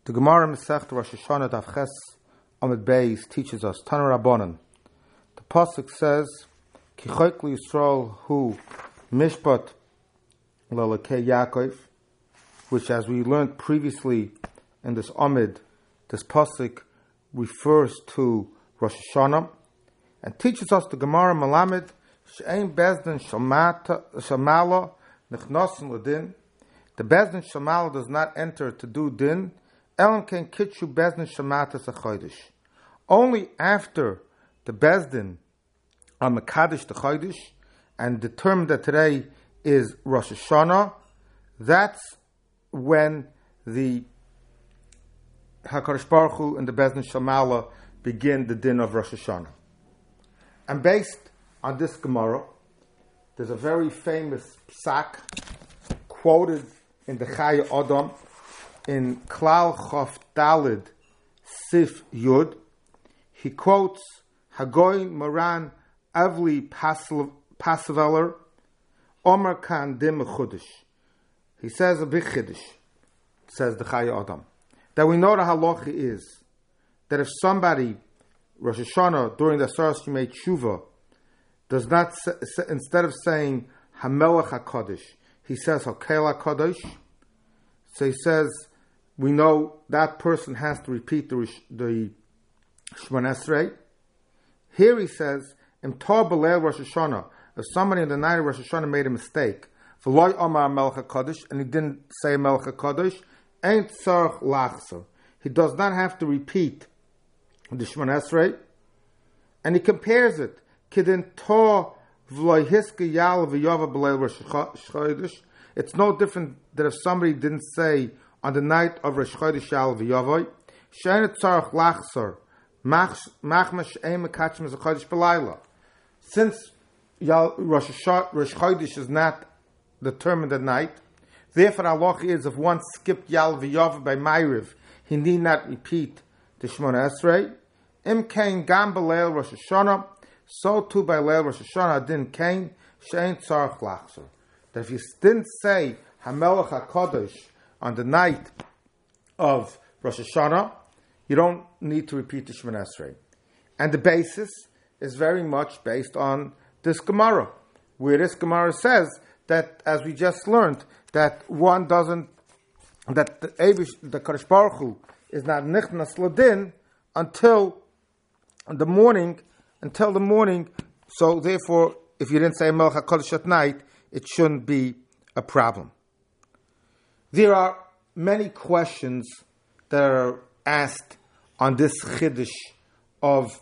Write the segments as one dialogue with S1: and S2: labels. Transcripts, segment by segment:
S1: The Gemara Masechet Rosh Hashanah Daf Ches Amud Beis teaches us Tanu Rabbanan. The pasuk says, "Ki choik Yisrael hu mishpat lalakei Yaakov," which, as we learned previously in this Amud, this pasuk refers to Rosh Hashanah and teaches us the Gemara Malamed she'ein bezdin shamala nichnasin ladin. The bezdin shamala does not enter to do din. Elam ken kitchu bezdin shamatas achodesh. Only after the bezdin are mekadesh the chodesh and determined that today is Rosh Hashanah, that's when the HaKadosh Baruch Hu and the bezdin shamala begin the din of Rosh Hashanah. And based on this Gemara, there's a very famous psak quoted in the Chaya Adam in Klal Chof Dalid Sif Yud. He quotes Hagoy Moran Avli Pasveler Omer Kan Dim Chudish. He says a big chiddush, says the Chaya Adam, that we know the halacha is that if somebody Rosh Hashanah during the Asaras Yemei Tshuva does not instead of saying Hamelech HaKadosh, he says Hakel HaKadosh. So he says, we know that person has to repeat the Shemona Esrei. Here he says, Im Tor B'Leil Rosh Hashanah, if somebody in the night of Rosh Hashanah made a mistake, V'loy Omar Melech HaKadosh, and he didn't say Melech HaKadosh, Ein Tzarech Lachzer. He does not have to repeat the Shemona Esrei, and he compares it, Kidin Tor V'loy Hiske Yal V'Yova B'Leil Rosh Chodesh. It's no different that if somebody didn't say on the night of Rosh Chodesh Yal V'Yovoi, Shein Tzarech Lachzer, Machmash Ein Mekachim Zechodesh B'Layla. Since Rosh Chodesh is not determined at night, therefore Allah is, if one skipped Yal V'Yovoi by Ma'ariv, he need not repeat the Shemona Esrei. Im Kain Gam B'Leil Rosh Hashanah, so too by Leil Rosh Hashanah Din Kain Shein Tzarech Lachzer. That if you didn't say Hamelech HaKadosh on the night of Rosh Hashanah, you don't need to repeat the Shemona Esrei. And the basis is very much based on this Gemara, where this Gemara says that, as we just learned, that one doesn't, that the Kadosh Baruch Hu is not nichnas ladin until the morning. So therefore, if you didn't say Melech HaKadosh at night, it shouldn't be a problem. There are many questions that are asked on this chiddush of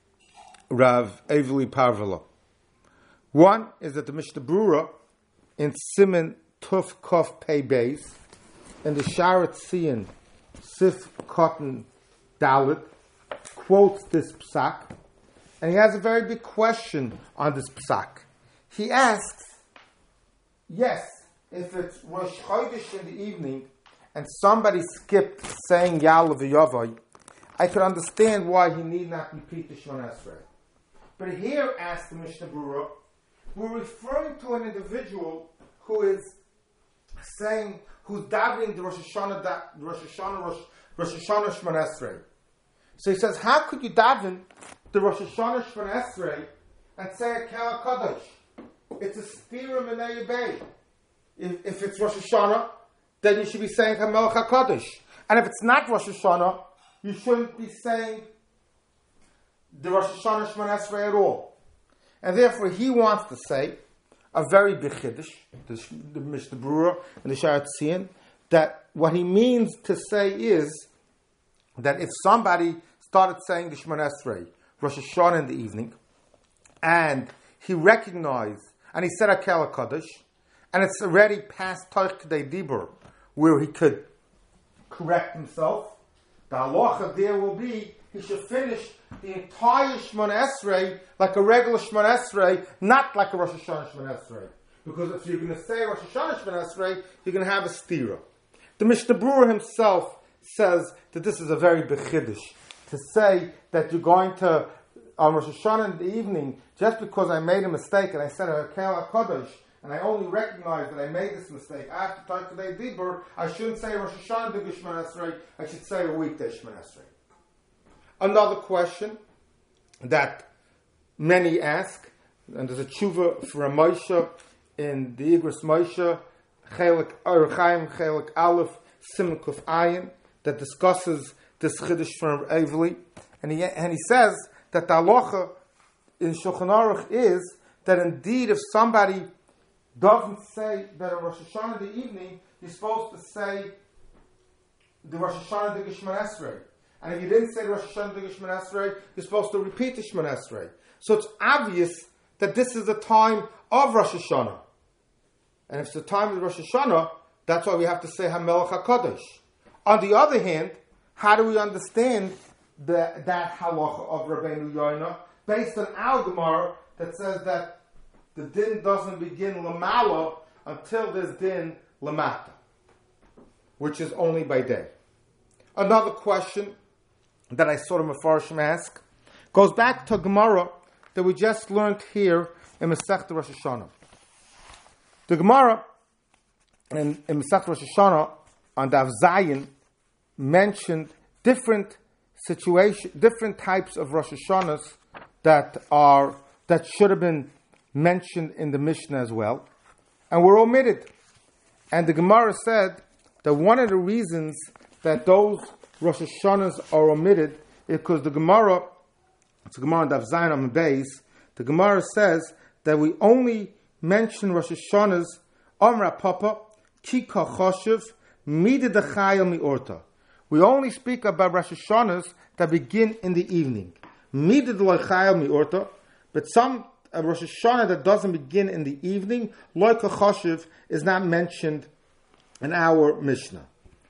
S1: Rav Avli Parvela. One is that the Mishnah Brura in Siman Tuf Kof Pei Beis in the Sharat Tzion Sif Cotton Dalit quotes this psak, and he has a very big question on this psak. He asks, yes, if it's Rosh Chodesh in the evening and somebody skipped saying Yal V'Yovoi, I could understand why he need not repeat the Shemona Esrei. But here, asks the Mishnah Brura, we're referring to an individual who is saying, who's davening the Rosh Hashanah Shemona Esrei. So he says, how could you daven the Rosh Hashanah Shemona Esrei and say Hakel HaKadosh? It's a stira minei bay. If it's Rosh Hashanah, then you should be saying Hamelech HaKadosh. And if it's not Rosh Hashanah, you shouldn't be saying the Rosh Hashanah Shemona Esrei at all. And therefore, he wants to say a very big chiddush, the Mishnah Brura and the Sharat Tzion, that what he means to say is that if somebody started saying the Shemona Esrei, Rosh Hashanah in the evening, and he recognized, and he said Hakel HaKadosh, and it's already past Toich K'dei Dibur, where he could correct himself, the halacha there will be, he should finish the entire Shemona Esrei like a regular Shemona Esrei, not like a Rosh Hashanah Shemona Esrei. Because if you're going to say Rosh Hashanah Shemona Esrei, you're going to have a stira. The Mishnah Brura himself says that this is a very big chiddush, to say that you're going to, on Rosh Hashanah in the evening, just because I made a mistake and I said Hakel HaKadosh, and I only recognize that I made this mistake after Taika Dibur, I shouldn't say Rosh Hashanah de Shemona Esrei, I should say a weekday Shemona Esrei. Another question that many ask, and there's a tshuva for a Moshe in the Igros Moshe, Chelik Chaim, Chelik Aleph, Siman Kuf Ayin, that discusses this chiddush from Avli, and he says that the halacha in Shulchan Aruch is that indeed if somebody doesn't say that on Rosh Hashanah the evening, you're supposed to say the Rosh Hashanah the Shemona Esrei. And if you didn't say the Rosh Hashanah the Shemona Esrei, you're supposed to repeat the Shemona Esrei. So it's obvious that this is the time of Rosh Hashanah. And if it's the time of Rosh Hashanah, that's why we have to say HaMelech HaKadosh. On the other hand, how do we understand that halacha of Rabbeinu Yoina based on our Gemara that says that the din doesn't begin lamala until there's din lamata, which is only by day. Another question that I saw the Mefarshim ask goes back to Gemara that we just learned here in Masechta Rosh Hashanah. The Gemara in Masechta Rosh Hashanah on Daf Zayin mentioned different types of Rosh Hashanahs that should have been mentioned in the Mishnah as well, and were omitted. And the Gemara said that one of the reasons that those Rosh Hashanahs are omitted is because the Gemara, it's a Gemara in Daf Zayin on Beis, the Gemara says that we only mention Rosh Hashanahs Amra Papa Kika Choshev Mida Dechayel Miorta. We only speak about Rosh Hashanahs that begin in the evening. Mida Dechayel Miorta, but some Rosh Hashanah that doesn't begin in the evening, Loika Choshev, is not mentioned in our Mishnah.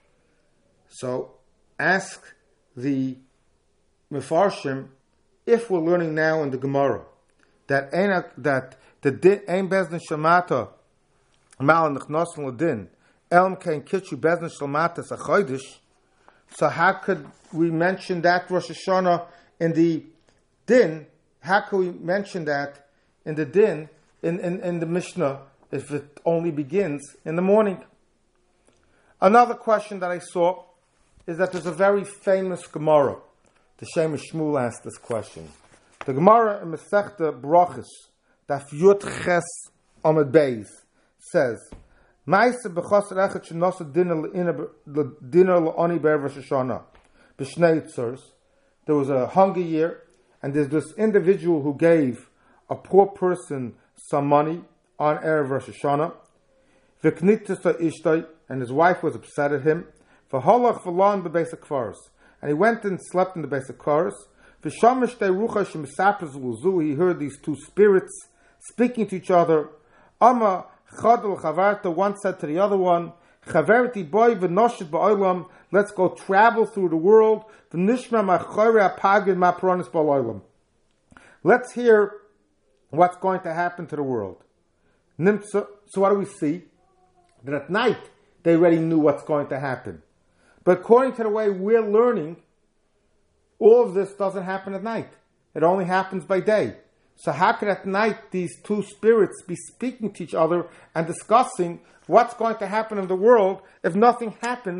S1: So ask the Mefarshim if we're learning now in the Gemara that the din ein bezdin shamata mal nichnasen ledin elm kein kitchu bezdin shamata sachoidish. So how could we mention that Rosh Hashanah in the din? How could we mention that in the din in the Mishnah if it only begins in the morning? Another question that I saw is that there's a very famous Gemara. The Shemesh Shmuel asked this question. The Gemara in Masechta Brachos, Daf Yud Ches Amud Beis, says, "Ma'aseh b'chas echad shenasa dinner le'oni be'erev Rosh Hashanah b'shnei tzurs." There was a hunger year, and there's this individual who gave a poor person some money on erev Rosh Hashanah. V'knitzah ishtay, and his wife was upset at him. V'halach v'lan b'beis hakvaros, and he went and slept in the beis hakvaros. V'shamish rucha shemisapres luzu, he heard these two spirits speaking to each other. Ama chadol chavarta, one said to the other one, Chaverti boy v'noshit ba'olam, let's go travel through the world. V'nishma ma'chore apagid ma'pronis ba'olam. Let's hear what's going to happen to the world. So what do we see? That at night they already knew what's going to happen. But according to the way we're learning, all of this doesn't happen at night. It only happens by day. So how could at night these two spirits be speaking to each other and discussing what's going to happen in the world if nothing happens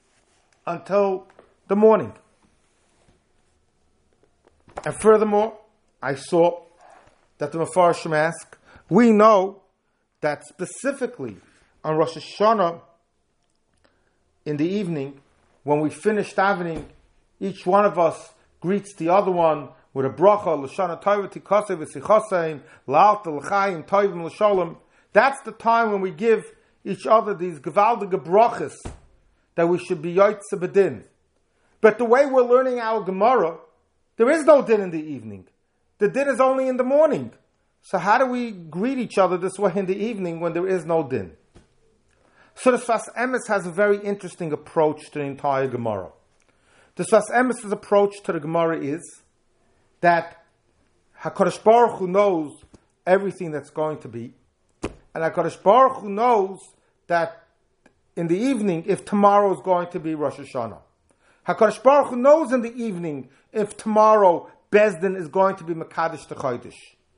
S1: until the morning? And furthermore, I saw that the Mefarshim ask, we know that specifically on Rosh Hashanah in the evening, when we finish davening, each one of us greets the other one with a bracha, l'shana tova tikaseh v'sichaseim, la'alta l'chaim, tovim l'sholem. That's the time when we give each other these gevaldige brachas that we should be yotzeh b'din. But the way we're learning our Gemara, there is no din in the evening. The din is only in the morning. So how do we greet each other this way in the evening when there is no din? So the Sfas Emes has a very interesting approach to the entire Gemara. The Sfas Emes' approach to the Gemara is that HaKadosh Baruch Hu knows everything that's going to be, and HaKadosh Baruch Hu knows that in the evening if tomorrow is going to be Rosh Hashanah. HaKadosh Baruch Hu knows in the evening if tomorrow Bezdin is going to be Mekadosh to Chodesh.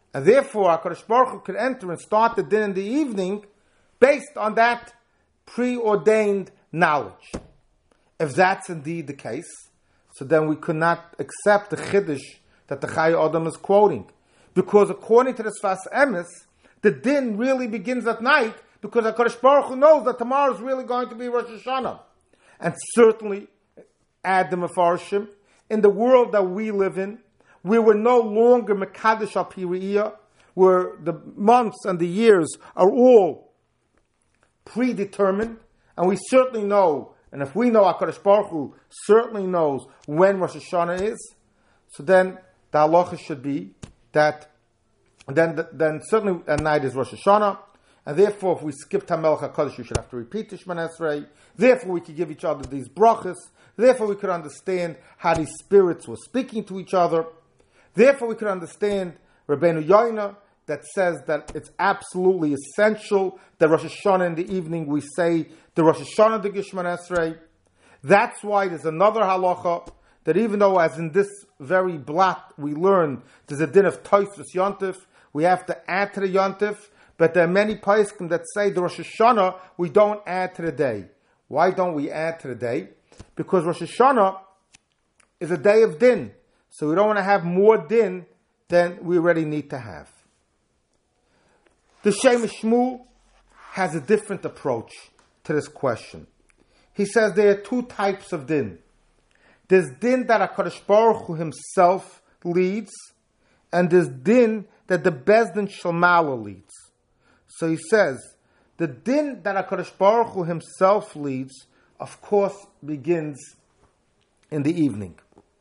S1: And therefore, HaKadosh Baruch Hu could enter and start the din in the evening based on that preordained knowledge. If that's indeed the case, so then we could not accept the Chiddush that the Chai Adam is quoting. Because according to the Sfas Emes, the din really begins at night because HaKadosh Baruch Hu knows that tomorrow is really going to be Rosh Hashanah. And certainly, add the Mefarshim, in the world that we live in, we were no longer Mekadesh al Piriyah, where the months and the years are all predetermined, and we certainly know, and if we know HaKadosh Baruch Hu certainly knows when Rosh Hashanah is, so then the halacha should be that then certainly at night is Rosh Hashanah, and therefore if we skip Tamelech HaKadosh, we should have to repeat the Shemana Esrei. Therefore we could give each other these brachas. Therefore we could understand how these spirits were speaking to each other. Therefore we could understand Rabbeinu Yoina that says that it's absolutely essential that Rosh Hashanah in the evening we say the Rosh Hashanah the Shemana Esrei. That's why there's another halacha that even though as in this very block we learn there's a din of Tosfos Yontif, we have to add to the Yontif, but there are many poskim that say the Rosh Hashanah we don't add to the day. Why don't we add to the day? Because Rosh Hashanah is a day of din. So we don't want to have more din than we already need to have. The Shemesh Shmuel has a different approach to this question. He says there are two types of din. There's din that HaKadosh Baruch Hu himself leads, and there's din that the Bezdin Shalmala leads. So he says, the din that HaKadosh Baruch Hu himself leads, of course, begins in the evening.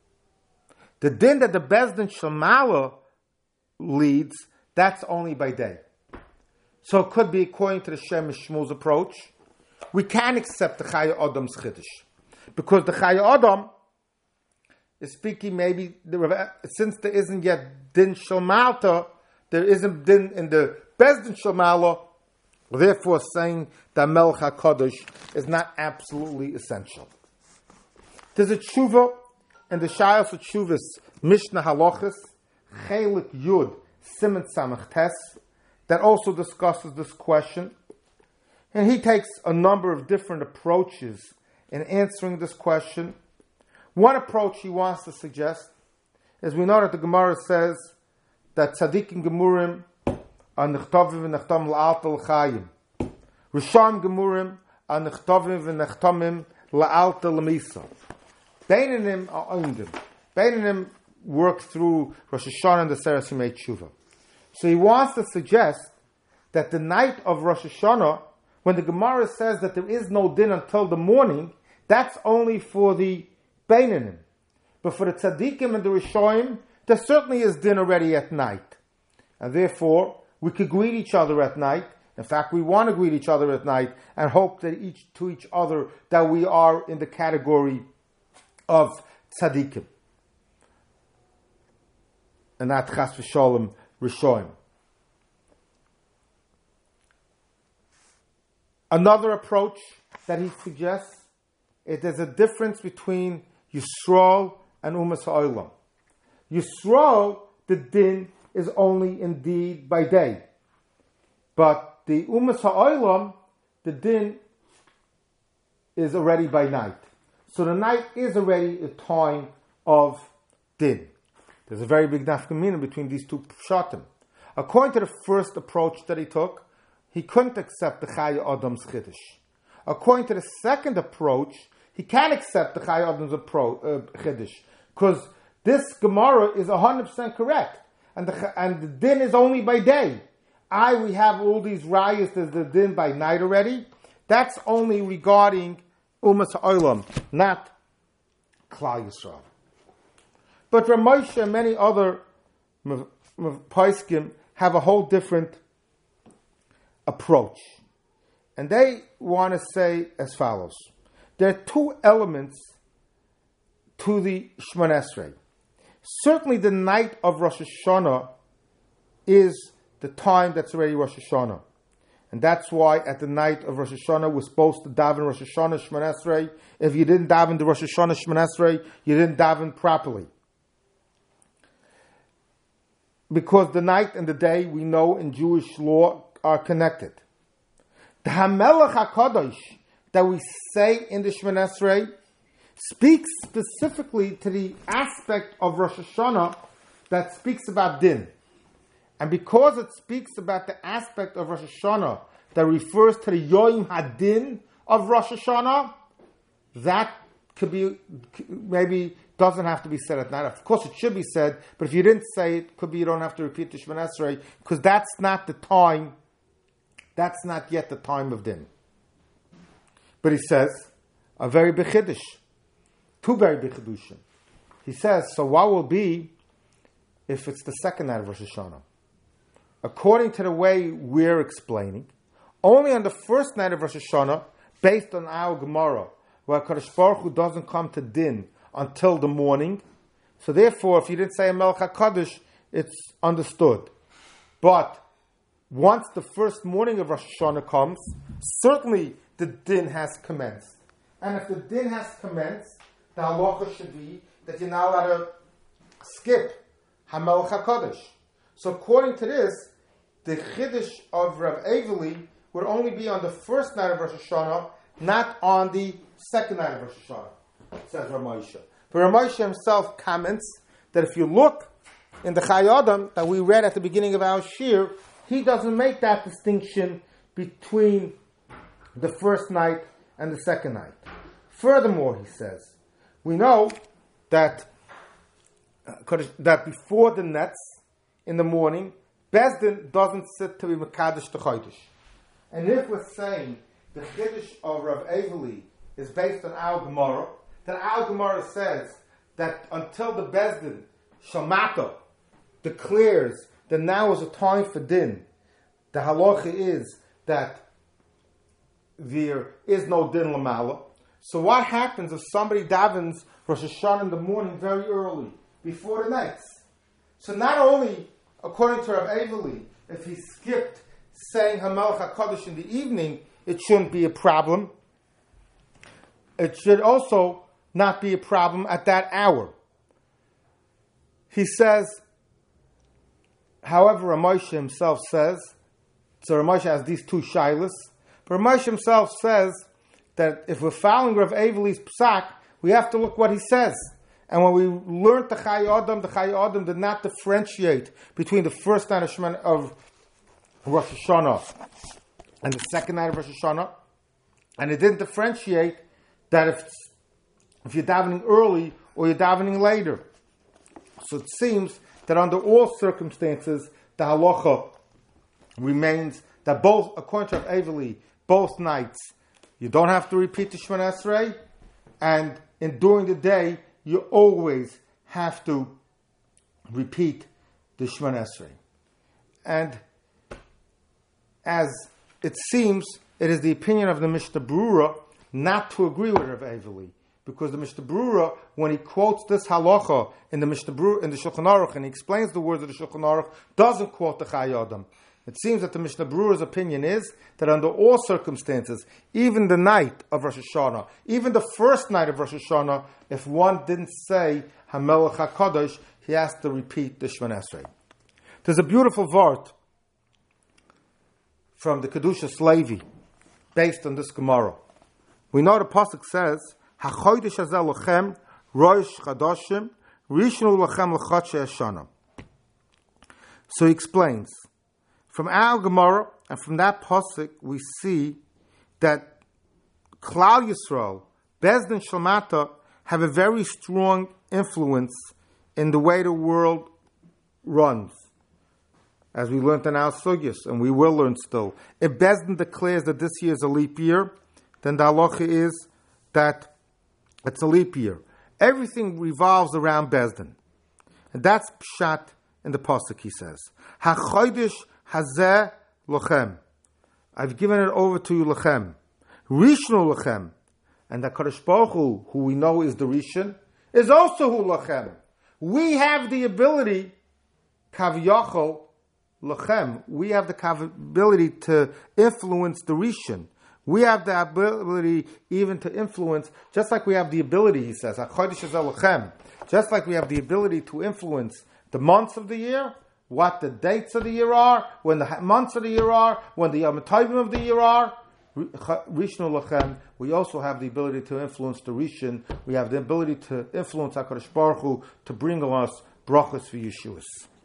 S1: The din that the Bezdin Shalmala leads, that's only by day. So it could be according to the Shemesh Shmuel's approach. We can accept the Chaya Adam's Chiddush. Because the Chaya Adam is speaking maybe, since there isn't yet din Shalmalta, there isn't din in the Bezdin Shalmala, therefore saying that Melech HaKadosh is not absolutely essential. There's a tshuva in the Shayos of Tshuvas Mishnah Halachas, Chelik Yud Siman Samach Tes, that also discusses this question. And he takes a number of different approaches in answering this question. One approach he wants to suggest is we know that the Gemara says that Tzadikim Gemurim are Nechtovim v'Nechtam La'alta L'chayim. Rishon Gemurim are Nechtovim v'Nechtamim La'alta L'misa. Beinanim are Oindim. Beinanim work through Rosh Hashanah and the Seres Yimei Tshuva. So he wants to suggest that the night of Rosh Hashanah, when the Gemara says that there is no din until the morning, that's only for the Beinanim. But for the Tzadikim and the Rishoim, there certainly is din already at night. And therefore, we could greet each other at night. In fact, we want to greet each other at night and hope that to each other that we are in the category of Tzadikim. And not Chas v'Sholem Rishoim. Another approach that he suggests is there's a difference between Yisrael and Umas Ha'olam. Yisrael, the din is only indeed by day. But the Umas Ha'olam, the din is already by night. So the night is already a time of din. There's a very big nafkamina between these two pshatim. According to the first approach that he took, he couldn't accept the Chaya Adam's Chiddush. According to the second approach, he can accept the Chaya Adam's Chiddush. Because this Gemara is 100% correct. And the din is only by day. We have all these rayas, there's the din by night already. That's only regarding Umas Ha'olam, not Klal Yisrael. But Ramosha and many other poskim have a whole different approach. And they want to say as follows. There are two elements to the Shemona Esrei. Certainly the night of Rosh Hashanah is the time that's already Rosh Hashanah. And that's why at the night of Rosh Hashanah we're supposed to daven Rosh Hashanah Shemona Esrei. If you didn't daven the Rosh Hashanah Shemona Esrei, you didn't daven properly. because the night and the day, we know in Jewish law, are connected. The Hamelech HaKadosh that we say in the Shemoneh Esrei speaks specifically to the aspect of Rosh Hashanah that speaks about din. And because it speaks about the aspect of Rosh Hashanah that refers to the Yom HaDin of Rosh Hashanah, that could be, maybe doesn't have to be said at night. Of course it should be said, but if you didn't say it, could be you don't have to repeat the Shemoneh Esrei, because that's not the time, that's not yet the time of din. But he says, a very big chiddush, two very big chiddushim. He says, so what will be if it's the second night of Rosh Hashanah? According to the way we're explaining, only on the first night of Rosh Hashanah, based on our Gemara, where Kadosh Baruch Hu doesn't come to din until the morning. So therefore, if you didn't say a Melech HaKadosh, it's understood. But once the first morning of Rosh Hashanah comes, certainly the din has commenced. And if the din has commenced, the halacha should be that you're not allowed to skip HaMelech HaKadosh. So according to this, the chiddush of Rav Aveli would only be on the first night of Rosh Hashanah, not on the second night of Rosh Hashanah, says Rav Moshe. But Rav Moshe himself comments that if you look in the Chai Adam that we read at the beginning of our shir, he doesn't make that distinction between the first night and the second night. Furthermore, he says, we know that before the nets in the morning, Bezdin doesn't sit to be Mekadosh to Chodesh. And if we're saying the Chiddush of Rav Aveli is based on our Gemara, then our Gemara says that until the Bezdin, Shamata, declares that now is a time for din, the halacha is that there is no din lamala. So what happens if somebody davens Rosh Hashanah in the morning very early, before the nights? So not only, according to Rav Aveli, if he skipped saying HaMelech HaKadosh in the evening, it shouldn't be a problem. It should also not be a problem at that hour. He says, however, Ramosha himself says, so Ramosha has these two shilas, but Ramosha himself says that if we're following Rav Aveli's psak, we have to look what he says. And when we learned the Chai Adam did not differentiate between the first night of Rosh Hashanah and the second night of Rosh Hashanah, and it didn't differentiate that if you're davening early or you're davening later. So it seems that under all circumstances, the halacha remains that both, according to Aveli, both nights, you don't have to repeat the Shemoneh Esrei, and during the day, you always have to repeat the Shemoneh Esrei. And as it seems, it is the opinion of the Mishnah Berurah not to agree with Rav Aveli, because the Mishnah Berurah, when he quotes this halacha in the Mishnah Berurah, in the Shulchan Aruch, and he explains the words of the Shulchan Aruch, doesn't quote the Chai Adam. It seems that the Mishnah Berurah's opinion is that under all circumstances, even the night of Rosh Hashanah, even the first night of Rosh Hashanah, if one didn't say HaMelech HaKadosh, he has to repeat the Shemoneh Esrei. There's a beautiful vart from the Kedushas Levi, based on this Gemara. We know the pasuk says, "HaChodesh hazeh lachem rosh chadashim rishnu lachem l'chadshei hashana." So he explains, from our Gemara and from that pasuk, we see that Klal Yisrael, Bezdin Shalmata, have a very strong influence in the way the world runs. As we learned in our sugyas, and we will learn still. If Bezdin declares that this year is a leap year, then the halacha is that it's a leap year. Everything revolves around Bezdin. And that's pshat in the pasuk, he says. HaChodesh hazeh lochem. I've given it over to you, lochem. Rishnu lochem. And the Kadosh Baruch Hu, who we know is the Rishon, is also hu lochem. We have the ability, kaviyachol, lochem. We have the ability to influence the Rishon. We have the ability even to influence, just like we have the ability, he says, just like we have the ability to influence the months of the year, what the dates of the year are, when the months of the year are, when the Yom Tovim of the year are. Rishnu Lachem, we also have the ability to influence the Rishon. We have the ability to influence HaKadosh Baruch Hu to bring us brachas for Yeshuas.